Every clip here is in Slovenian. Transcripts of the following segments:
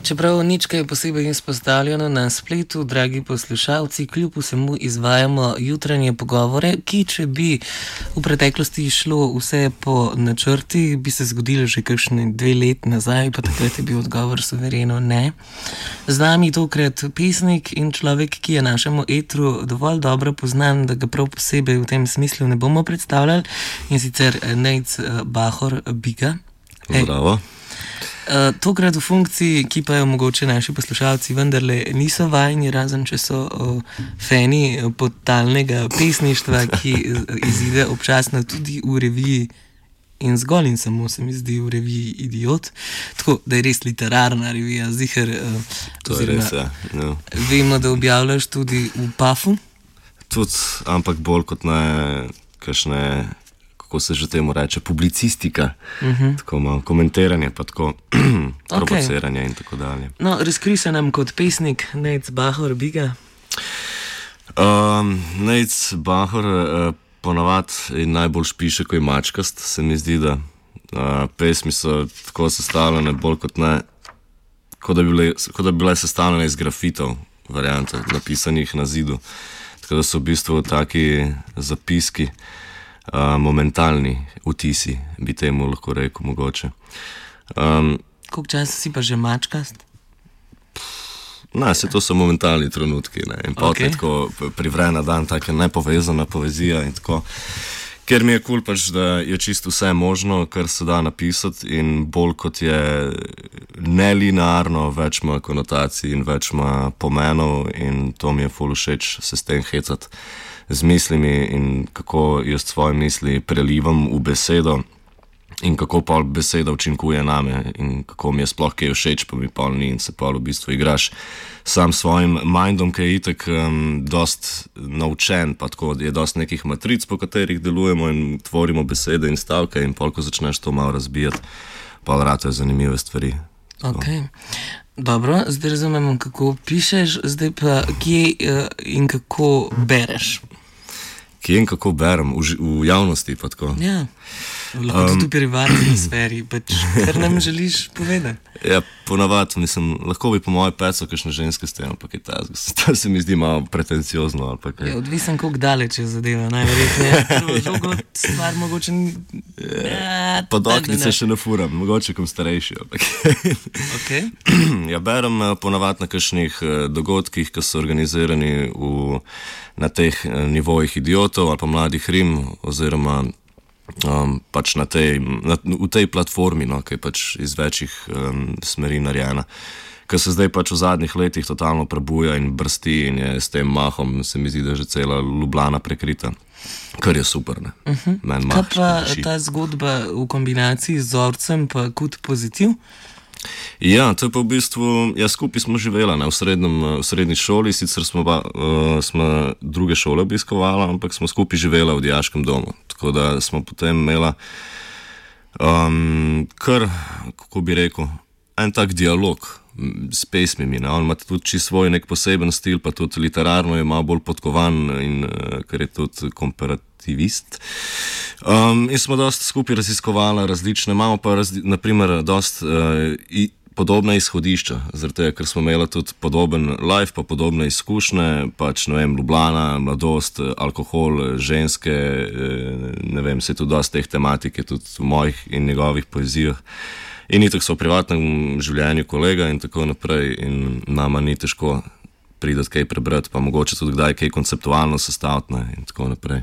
Čeprav nič kaj posebej izpostavljeno na spletu, dragi poslušalci, kljub vsemu izvajamo jutranje pogovore, ki, če bi v preteklosti šlo vse po načrtih, bi se zgodilo že kakšne 2 leti nazaj, pa takrat je bil odgovor suvereno ne. Z nami tokrat pesnik in človek, ki je našemu etru dovolj dobro poznan, da ga prav posebej v tem smislu ne bomo predstavljali, in sicer Nejc Bahor Biga. Zdravo. Tokrat v funkciji, ki pa jo mogoče naši poslušalci vendarle niso vajeni, razen če so fani podtalnega pesništva, ki izide občasno tudi v reviji in zgolj in samo se mi zdi v reviji Idiot. Tako, da je res literarna revija, ziher. To je res, ja. No. Vemo, da objavljaš tudi v PAF-u. Tudi, ampak bolj kot ne, kakšne, kako se že temu reče, publicistika, tako malo komentiranje, pa tako provociranje in tako dalje. No, razkri se nam kot pesnik Nejc Bahor Biga. Nejc Bahor ponavadi najbolj piše, ko je mačkast, se mi zdi, da pesmi so tako sestavljene bolj kot ne, kot da bi bile sestavljene iz grafitov, variante, napisanih na zidu. Tako da so v bistvu taki zapiski, momentalni vtisi, bi temu lahko rekel mogoče. Koliko časa si pa že mačkast? Ne, to so momentalni trenutki, ne. In potem tako privre na dan taka nepovezana poezija in tako. Ker mi je kul pač, da je čisto vse možno, kar se da napisati, in bolj kot je nelinearno, več ima konotacij in več ima pomenov, in to mi je ful všeč, se s tem hecati z mislimi in kako jaz svoje misli prelivam v besedo in kako pol beseda učinkuje name in kako mi je sploh kaj všeč, pa mi pol ni, in se pol v bistvu igraš sam svojim mindom, ki je itak dost naučen, pa tako je dost nekih matric, po katerih delujemo in tvorimo besede in stavke, in pol, ko začneš to malo razbijati, pol ratajo zanimive stvari. Ok. Dobro, zdaj razumemo, kako pišeš, zdaj pa kje in kako bereš? Kje in kako berem? V javnosti pa tako? Ja, lahko tudi v privatni sferi, pač kar nam želiš povedati. Ja, ponavadi, mislim, lahko bi po moje peco kakšne ženske s tem, ampak je ta se mi zdi malo pretenciozno, ali pa kaj. Ja, odvisen, koliko daleč je zadeva, najverjetneje. Žogo stvar mogoče pod oknice še ne furam, mogoče kom starejši, ampak. Ok. Ja, berem ponavadi na kakšnih dogodkih, ki so organizirani na teh nivojih Idiotov ali pa Mladih Rim, oziroma pač v tej platformi, no, ki je pač iz večjih smeri narejena, ki se zdaj pač v zadnjih letih totalno prebuja in brsti, in je s tem mahom, se mi zdi, da je že cela Ljubljana prekrita, kar je super, ne. Kaj pa ta zgodba v kombinaciji z Zorcem pa Kud Pozitiv? Ja, to je pa v bistvu, ja, skupaj smo živela, ne, v srednji šoli, sicer smo druge šole obiskovala, ampak smo skupaj živela v dijaškem domu, tako da smo potem imela kar, kako bi rekel, en tak dialog s pesmimi, ne, on ima tudi čisto svoj nek poseben stil, pa tudi literarno je malo bolj podkovan, in ker je tudi komparativist. In smo dosti skupaj raziskovala različne, imamo pa naprimer dosti podobna izhodišča, zaradi tega, ker smo imeli tudi podoben life, pa podobne izkušnje, pač, ne vem, Ljubljana, mladost, alkohol, ženske, ne vem, se je tudi dosti teh tematik, je tudi v mojih in njegovih poezijah. In itak so v privatnem življenju kolega in tako naprej, in nama ni težko pridati kaj prebrati, pa mogoče tudi kdaj kaj konceptualno sestaviti, in tako naprej.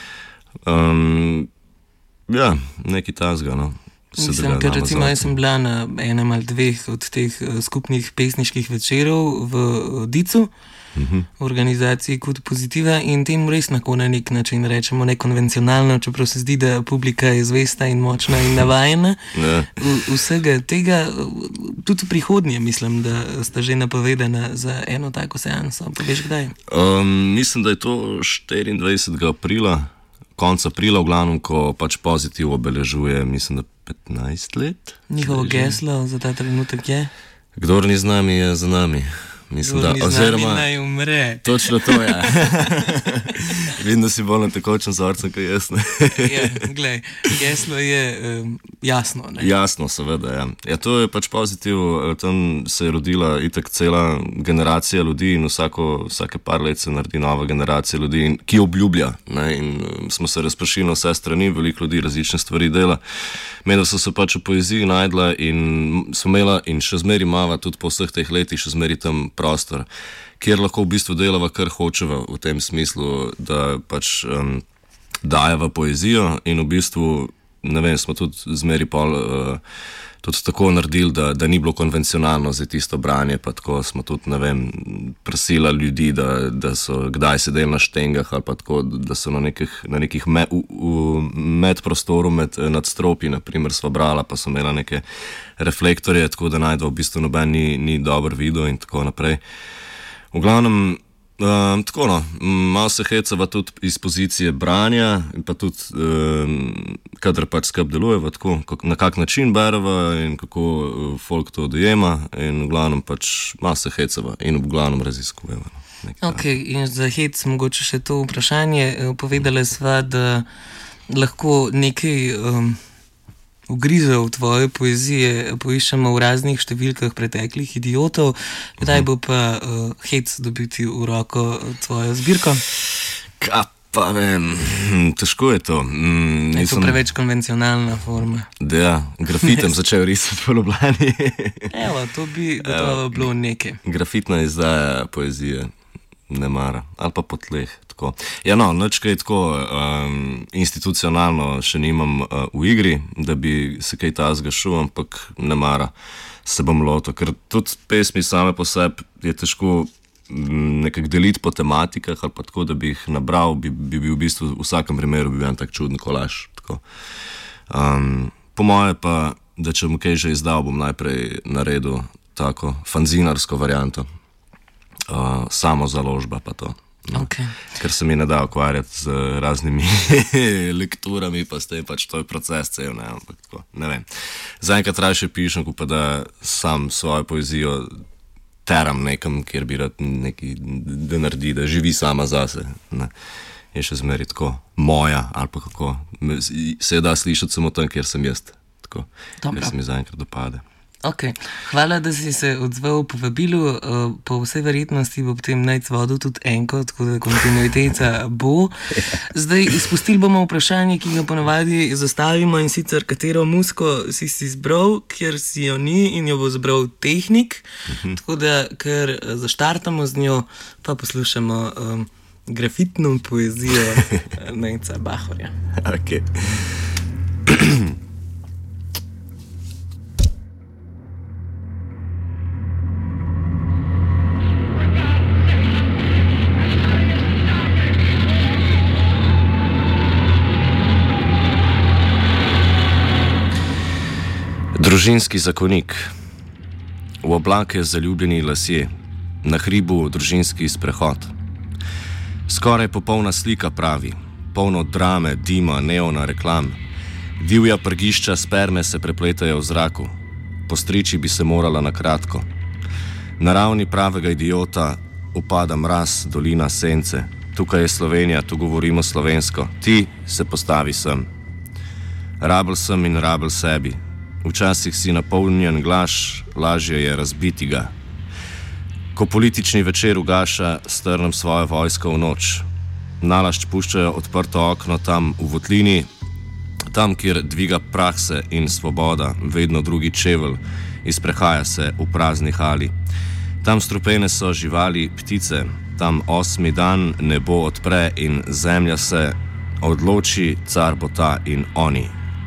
Ja, nekaj tazga, no. Mislim, ker recimo jaz sem bila na enem ali 2 od teh skupnih pesniških večerov v Dicu, v organizaciji Kud Pozitiva, in temu res lahko na nek način rečemo nekonvencionalno, čeprav se zdi, da publika je zvesta in močna in navajena vsega tega. Tudi v prihodnje mislim, da sta že napovedana za eno tako seanso. Pa veš kdaj? Mislim, da je to 24. aprila, konec aprila, v glavnem, ko pač Pozitiv obeležuje, mislim, da 15 let. Njihovo geslo za ta trenutek je? Kdor ni z nami, je za nami. Mislim, da oziroma naj umre. Točno to, ja. Vidim, da si bolj na tekočem vzorcu, kot jaz. Glej, geslo je jasno. Ne? Jasno, seveda, ja. Ja, to je pač pozitiv, tam se je rodila itak cela generacija ljudi in vsake par let se naredi nova generacija ljudi, ki obljublja, ne? In smo se razpršili na vse strani, veliko ljudi različne stvari dela. Medtem so se pač v poeziji najdla in smo imela in še zmeri imava tudi po vseh teh letih še zmeri tam prostor, kjer lahko v bistvu delava, kar hočeva v tem smislu, da pač dajeva poezijo in v bistvu, ne vem, smo tudi zmeri tudi tako naredili, da ni bilo konvencionalno za tisto branje, pa tako smo tudi, ne vem, prosila ljudi, da so kdaj sedeli na štengah ali pa tako, da so na nekih medprostoru, nad stropi, naprimer, sva brala, pa so imela neke reflektorje, tako da najdo v bistvu noben ni dober video in tako naprej. V glavnem, tako no, malo se hecava tudi iz pozicije branja in pa tudi, kadar pač skrb delujeva, tako, na kak način bereva in kako folk to dojema in v glavnem pač malo se hecava in v glavnem raziskujeva. Ok, in za hec mogoče še to vprašanje. Povedala sva, da lahko nekaj ugrizev tvoje poezije poiščemo v raznih številkah preteklih idiotov. Kdaj bo pa hec dobiti v roko tvojo zbirko? Kaj pa vem, težko je to. Je to preveč konvencionalna forma. Ja, grafitem začel risati po Ljubljani. Evo, to bi gotovo bilo nekaj. Grafitna izdaja poezije ne mara, ali pa po tleh. Tako. Ja, no, nič kaj tako institucionalno še nimam v igri, da bi se kaj tazga šel, ampak ne mara se bom lotil, ker tudi pesmi same po sebi je težko nekako deliti po tematikah ali pa tako, da bi jih nabral, bi bil v bistvu v vsakem primeru bi bil en tak čuden kolaž. Tako. Po moje pa, da če bom kaj že izdal, bom najprej naredil tako fanzinarsko varianto, samo založba pa to. No. Okay. Ker se mi ne da ukvarjati z raznimi lekturami, pa s tem pač to je proces cel, ne, ampak tako, ne vem. Zaenkrat rajše pišem, ko pa da sam svojo poezijo teram nekam, kjer bi rad nekaj, da naredi, da živi sama zase, ne. Je še zmeri tako moja, ali pa kako, se da slišati samo tam, kjer sem jaz, tako, ker se mi zaenkrat dopade. Ok, hvala, da si se odzval po vabilu. Po vsej verjetnosti bo potem najcvodil tudi enko, tako da kontinuiteta bo. Zdaj izpustili bomo vprašanje, ki ga ponavadi zastavimo, in sicer katero muziko si izbral, ker si jo ni in jo bo zbral tehnik. Tako da, ker zaštartamo z njo, pa poslušamo grafitno poezijo Nejca Bahorja. Ok. Družinski zakonik. V oblake zaljubljeni lasje, na hribu družinski sprehod. Skoraj popolna slika pravi, polno drame, dima, neona, reklam. Divja prgišča sperme se prepletajo v zraku, postriči bi se morala na kratko. Na ravni pravega idiota upada mraz, dolina sence. Tukaj je Slovenija, tu govorimo slovensko, ti se postavi sem. Rabel sem in rabel sebi. Včasih si napolnjen glaš, lažje je razbiti ga. Ko politični večer ugaša, strnem svojo vojsko v noč. Nalašč puščajo odprto okno tam v votlini, tam, kjer dviga prah se in svoboda, vedno drugi čevelj, izprehaja se v prazni hali. Tam strupene so živali, ptice, tam 8. dan nebo odpre in zemlja se odloči, car bo ta in oni.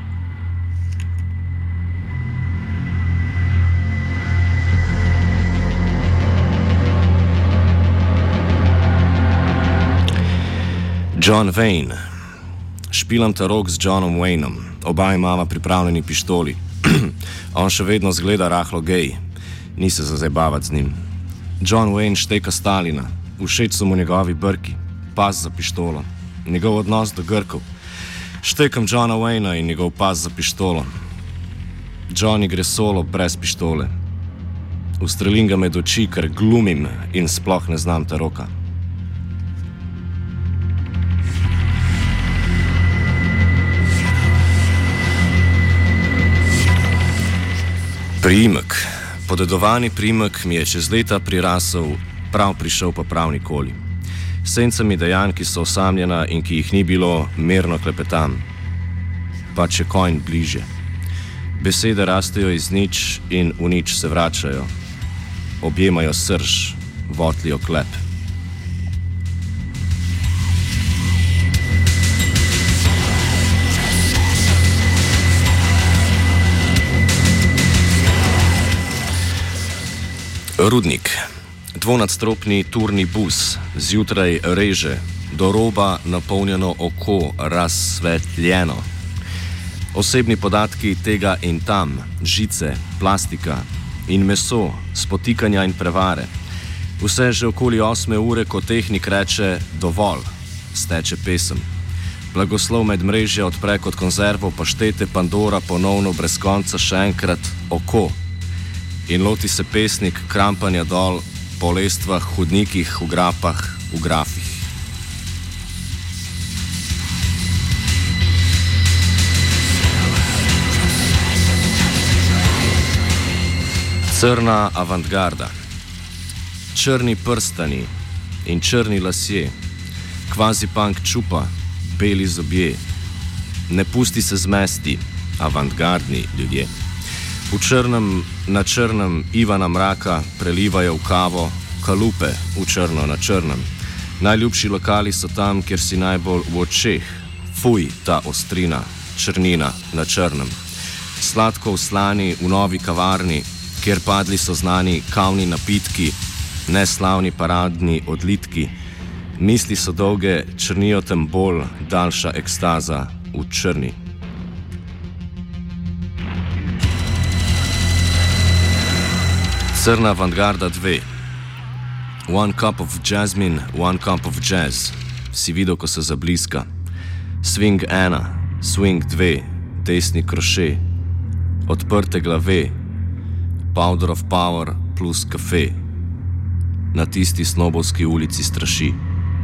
John Wayne. Špilam tarok z Johnom Waynom. Oba imava pripravljeni pištoli. On še vedno zgleda rahlo gej. Ni se za zabavati z njim. John Wayne šteka Stalina. Všeč so mu njegovi brki. Pas za pištolo. Njegov odnos do Grkov. Štekam Johna Wayna in njegov pas za pištolo. Johnny gre solo brez pištole. Ustrelim ga med oči, ker glumim in sploh ne znam te roka. Priimek. Podedovani priimek mi je čez leta prirasel, prav prišel pa prav nikoli. S sencami dejanj, ki so osamljena in ki jih ni bilo, mirno klepetam. Pa če konj bliže. Besede rastejo iz nič in v nič se vračajo. Objemajo srž, votlijo klep. Rudnik. Dvonadstropni turni bus, zjutraj reže, do roba napolnjeno oko, razsvetljeno. Osebni podatki tega in tam, žice, plastika in meso, spotikanja in prevare. Vse že okoli 8 ure, ko tehnik reče dovolj, steče pesem. Blagoslov med mrežje odpre kot konzervo paštete, Pandora ponovno brez konca še enkrat oko. In loti se pesnik krampanja dol po lestvah, hodnikih, v grapah, v grafih. Crna avantgarda. Črni prstani in črni lasje, kvazi punk čupa, beli zobje. Ne pusti se zmesti, avantgardni ljudje. V črnem na črnem Ivana Mraka prelivajo v kavo kalupe v črno na črnem. Najljubši lokali so tam, kjer si najbolj v očeh. Fuj, ta ostrina, črnina na črnem. Sladko v slani v novi kavarni, kjer padli so znani kavni napitki, neslavni paradni odlitki. Misli so dolge, črnijo tem bolj, daljša ekstaza v črni. Crna avantgarda 2. One cup of jasmine, one cup of jazz. Si videl, ko se zabliska. Swing 1, swing 2, desni kroše. Odprte glave. Powder of power plus kafe. Na tisti snobovski ulici straši.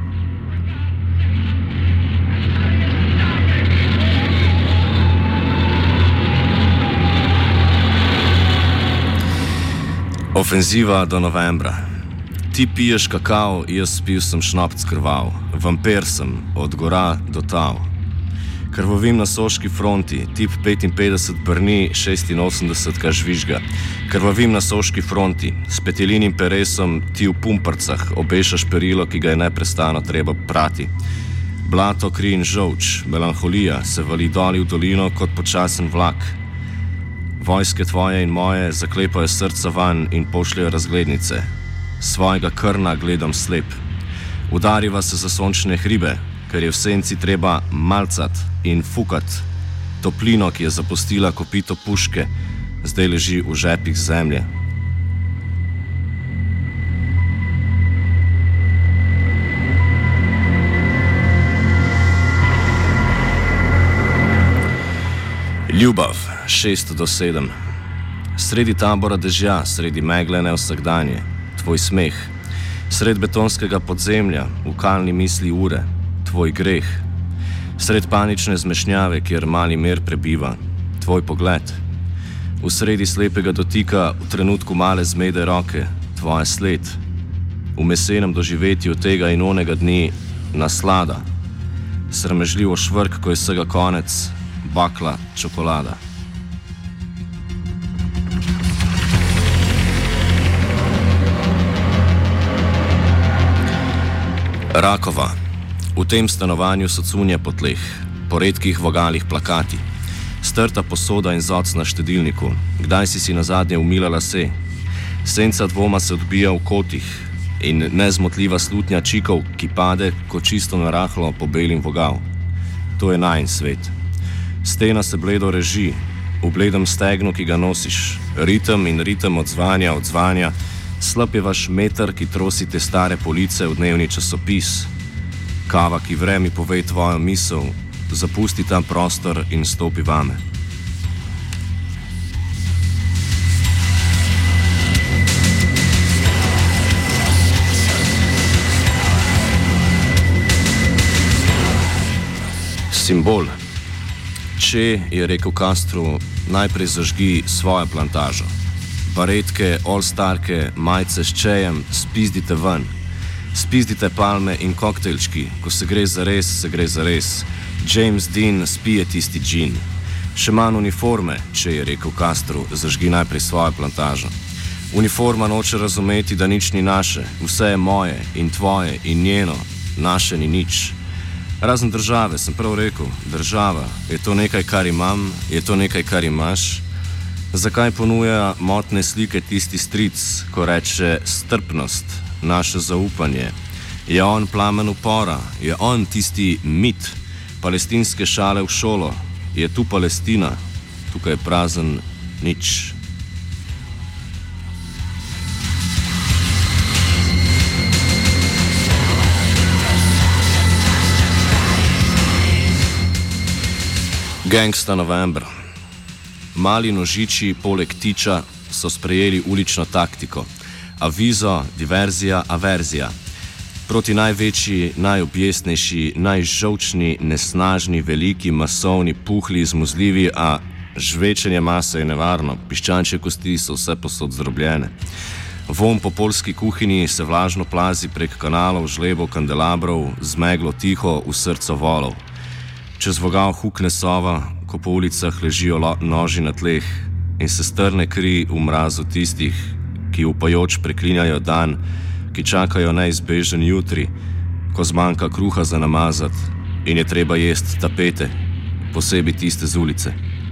Ofenziva do novembra. Ti piješ kakao, jaz pil sem šnopc krvav. Vampir sem, od gora do tav. Krvavim na soški fronti, tip 55 brni, 86 ka žvižga. Krvavim na soški fronti, s petelinim peresom ti v pumparcah obešaš perilo, ki ga je neprestano treba prati. Blato, kri in žolč, melanholija se vali doli v dolino kot počasen vlak. Vojske tvoje in moje zaklepajo srca van in pošljajo razglednice. Svojega krna gledam slep. Udariva se za sončne hribe, ker je v senci treba malcat in fukat. Toplino, ki je zapustila kopito puške, zdaj leži v žepih zemlje. Ljubav, 6 do 7. Sredi tabora dežja, sredi meglene vsakdanje, tvoj smeh. Sred betonskega podzemlja, v kalni misli ure, tvoj greh. Sred panične zmešnjave, kjer mali mir prebiva, tvoj pogled. V sredi slepega dotika, v trenutku male zmede roke, tvoja sled. V mesenem doživetju tega in onega dni, naslada. Sramežljivo švrk, ko je vsega konec, bakla, čokolada. Rakova. V tem stanovanju so cunje po tleh, po redkih vogalih plakati. Strta posoda in zoc na štedilniku. Kdaj si nazadnje umila lase? Senca dvoma se odbija v kotih in nezmotljiva slutnja čikov, ki pade, ko čisto narahlo po belim vogal. To je najin svet. Stena se bledo reži, v bledem stegnu, ki ga nosiš. Ritem in ritem odzvanja, slab je vaš meter, ki trosite stare police v dnevni časopis. Kava, ki vre, mi povej tvojo misel, zapusti ta prostor in stopi vame. Simbol. Če je rekel Castro, najprej zažgi svojo plantažo. Baretke, all-starke, majice s čejem, spizdite ven. Spizdite palme in koktejlčki, ko se gre za res, se gre za res. James Dean spije tisti džin. Še manj uniforme, če je rekel Castro, zažgi najprej svojo plantažo. Uniforma noče razumeti, da nič ni naše, vse je moje in tvoje in njeno, naše ni nič. Razen države, sem prav rekel, država, je to nekaj, kar imam, je to nekaj, kar imaš? Zakaj ponuja motne slike tisti stric, ko reče strpnost, naše zaupanje? Je on plamen upora, je on tisti mit, palestinske šale v šolo, je tu Palestina, tukaj je prazen nič. Gangsta november. Mali nožiči poleg tiča so sprejeli ulično taktiko. Avizo, diverzija, averzija. Proti največji, najobjesnejši, najžolčni, nesnažni, veliki, masovni, puhli, izmuzljivi, a žvečenje mase je nevarno. Piščančje kosti so vse posod zdrobljene. Vonj po poljski kuhinji se vlažno plazi prek kanalov, žlebov, kandelabrov, zmeglo tiho v srco volov. Čez vogal hukne sova, ko po ulicah ležijo noži na tleh in se strne kri v mrazu tistih, ki upajoč preklinjajo dan, ki čakajo neizbežen jutri, ko zmanjka kruha za namazat in je treba jest tapete, posebej tiste z ulice.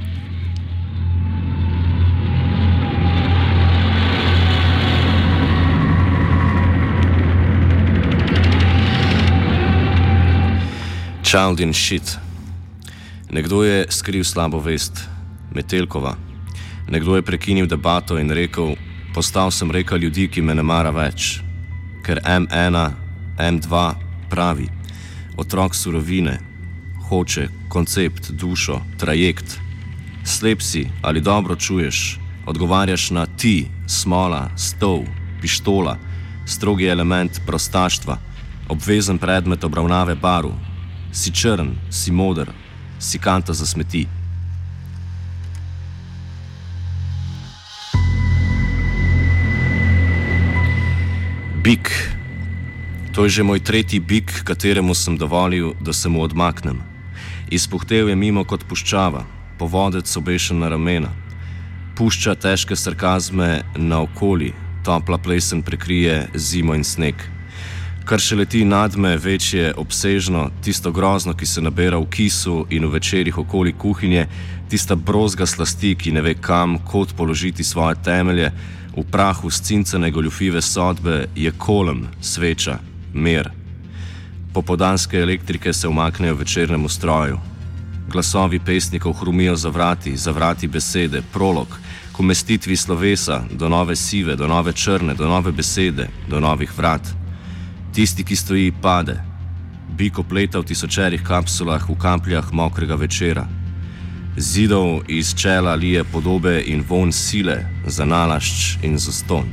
Child in shit. Nekdo je skril slabo vest, Metelkova. Nekdo je prekinil debato in rekel, postal sem reka ljudi, ki me ne mara več. Ker M1, M2 pravi, otrok surovine, hoče, koncept, dušo, trajekt. Slep si ali dobro čuješ, odgovarjaš na ti, smola, stol, pištola, strogi element prostaštva, obvezen predmet obravnave baru. Si črn, si moder, si kanta za smeti. Bik. To je že moj tretji bik, kateremu sem dovolil, da se mu odmaknem. Izpuhtel je mimo kot puščava, povodec obešen na ramena. Pušča težke sarkazme na okoli, topla plesen prekrije zimo in sneg. Kar še leti nad me, večje, obsežno, tisto grozno, ki se nabera v kisu in v večerih okoli kuhinje, tista brozga slasti, ki ne ve kam, kot položiti svoje temelje, v prahu scincane goljufive sodbe je kolem, sveča, mir. Popoldanske elektrike se umaknejo večernemu stroju. Glasovi pesnikov hrumijo za vrati besede, prolog, k umestitvi slovesa, do nove sive, do nove črne, do nove besede, do novih vrat. Tisti, ki stoji, pade. Bik opleta v tisočerih kapsulah v kapljah mokrega večera. Zidov iz čela lije podobe in vonj sile za nalašč in zastonj.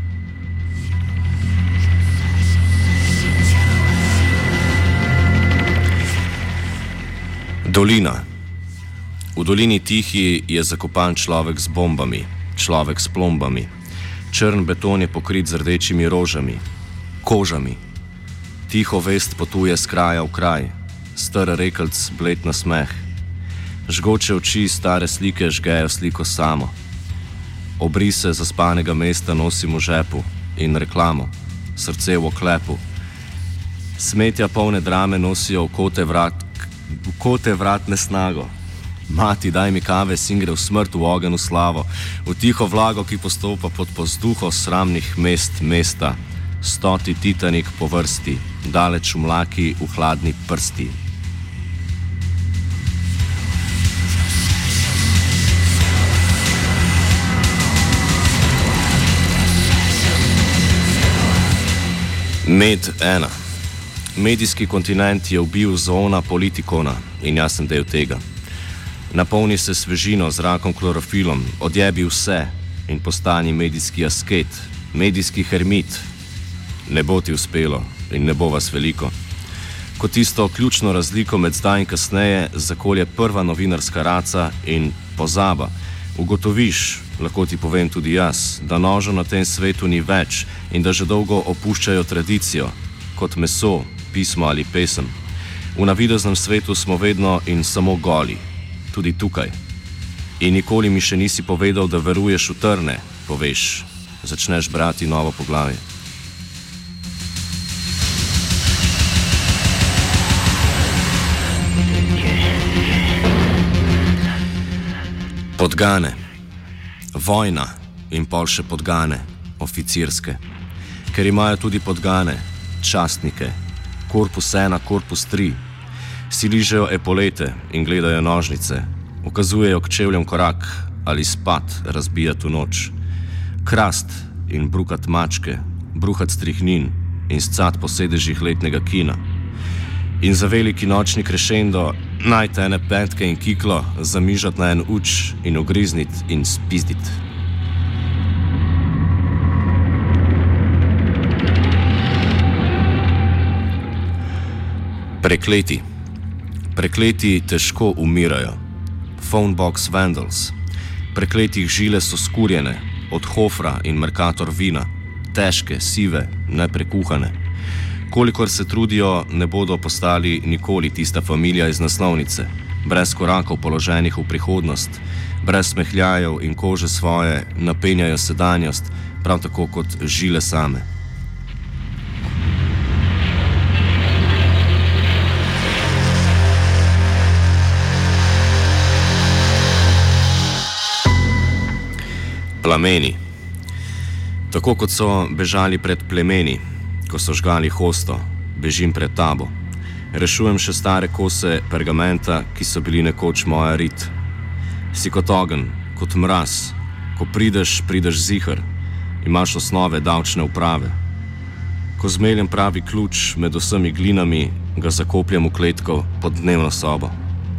Dolina. V dolini Tihi je zakopan človek z bombami, človek s plombami. Črn beton je pokrit z rdečimi rožami, kožami. Tiho vest potuje z kraja v kraj, star rekelc, bled nasmeh. Žgoče oči stare slike žgejo sliko samo. Obrise zaspanega mesta nosim v žepu in reklamo, srce v oklepu. Smetja polne drame nosijo v kote vratne snago. Mati, daj mi kave, sin gre v smrt, v ogen, v slavo, v tiho vlago, ki postopa pod pozduho sramnih mesta. 100. Titanik po vrsti, daleč v mlaki, v hladni prsti. Med 1. Medijski kontinent je ubil zona politikona in jaz sem del tega. Napolni se svežino, zrakom, klorofilom, odjebi vse in postani medijski asket, medijski hermit. Ne bo ti uspelo in ne bo vas veliko. Kot tisto ključno razliko med zdaj in kasneje zakolje prva novinarska raca in pozaba. Ugotoviš, lahko ti povem tudi jaz, da nožev na tem svetu ni več in da že dolgo opuščajo tradicijo, kot meso, pismo ali pesem. V navideznem svetu smo vedno in samo goli, tudi tukaj. In nikoli mi še nisi povedal, da veruješ v trne, poveš, začneš brati novo poglavje. Podgane, vojna in pol še podgane, oficirske, ker imajo tudi podgane, častnike, korpus 1, korpus 3, si ližejo epolete in gledajo nožnice, ukazujejo k čevljem korak ali spad razbijati v noč, krast in brukat mačke, bruhat strihnin in scat po sedežih letnega kina. In za veliki nočni krešendo najte ene petke in kiklo, zamižat na en uč in ugriznit in spizdit. Prekleti. Prekleti težko umirajo. Phonebox Vandals. Prekletih žile so skurjene, od Hofra in Mercator vina, težke, sive, neprekuhane. Kolikor se trudijo, ne bodo postali nikoli tista familija iz naslovnice, brez korakov položenih v prihodnost, brez smehljajev in kože svoje napenjajo sedanjost, prav tako kot žile same. Plameni. Tako kot so bežali pred plemeni, ko so žgali hosto, bežim pred tabo. Rešujem še stare kose pergamenta, ki so bili nekoč moja rit. Si kot ogenj, kot mraz, ko prideš zihar, imaš osnove davčne uprave. Ko zmeljem pravi ključ med vsemi glinami, ga zakopljem v kletko pod dnevno sobo.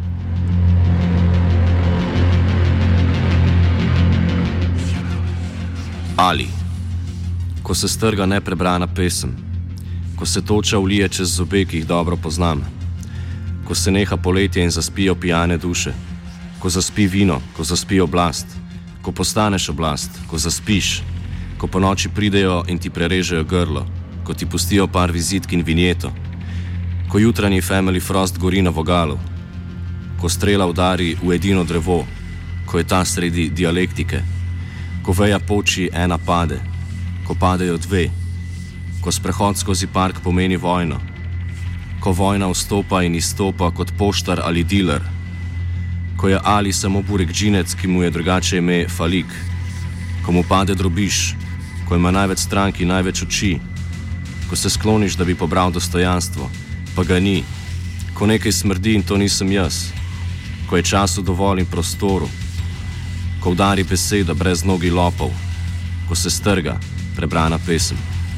Ali, ko se strga neprebrana pesem, ko se toča vlije čez zobe, ki jih dobro poznam, ko se neha poletje in zaspijo pijane duše, ko zaspi vino, ko zaspi oblast, ko postaneš oblast, ko zaspiš, ko po noči pridejo in ti prerežejo grlo, ko ti pustijo par vizitk in vinjeto, ko jutranji Family Frost gori na vogalu, ko strela udari v edino drevo, ko je ta sredi dialektike, ko veja poči, ena pade, ko padejo dve, ko sprehod skozi park pomeni vojno, ko vojna vstopa in izstopa kot poštar ali dealer, ko je Ali samo burek džinec, ki mu je drugače ime Falik, ko mu pade drobiš, ko ima največ stranki, največ oči, ko se skloniš, da bi pobral dostojanstvo, pa ga ni, ko nekaj smrdi in to nisem jaz, ko je času dovolj in prostoru, ko udari beseda brez nogi lopov, ko se strga prebrana pesem.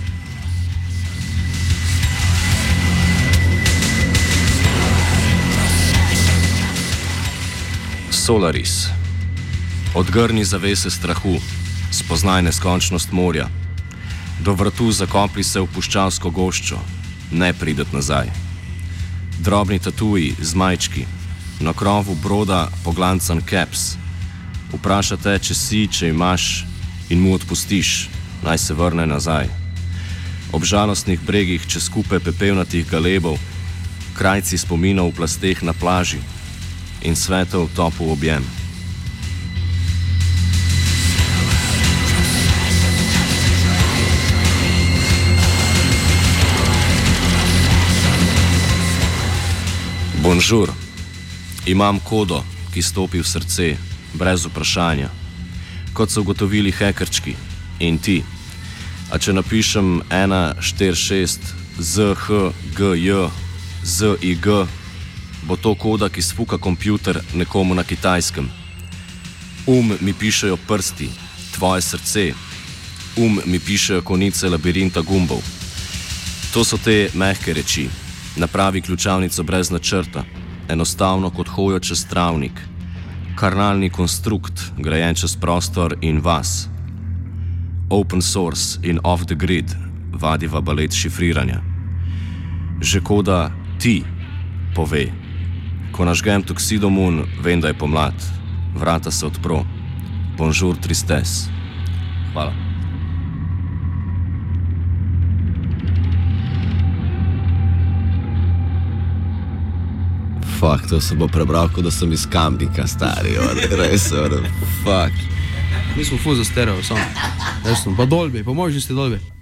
Solaris. Odgrni zavese strahu, spoznaj neskončnost morja. Do vratu zakoplji se v puščavsko goščo, ne pridet nazaj. Drobni tatuji, zmajčki, na krovu broda poglancan caps. Vpraša te, če si, če imaš in mu odpustiš, naj se vrne nazaj. Ob žalostnih bregih čez kupe pepelnatih galebov, krajci spominov v plasteh na plaži in svetov topel objem. Bonjour. Imam kodo, ki stopi v srce, brez vprašanja, kot so ugotovili hekerčki in ti. A če napišem 146 ZHGJ ZIG, bo to koda, ki sfuka kompjuter nekomu na kitajskem. Mi pišejo prsti, tvoje srce. Mi pišejo konice labirinta gumbov. To so te mehke reči. Napravi ključavnico brez načrta, enostavno kot hojo čez travnik. Karnalni konstrukt, grajen čez prostor in vas. Open source in off the grid, vadiva balet šifriranja. Že koda ti povej. Ko nažgem Tuxedomoon, vem, da je pomlad. Vrata se odpro. Bonjour tristesse. Hvala. Fuck, to se bo prebral, kot da sem iz Kambika, stari, res, fuck. Mi smo fuz za stereo, samo. Resno, pa Dolby, po možnosti Dolby.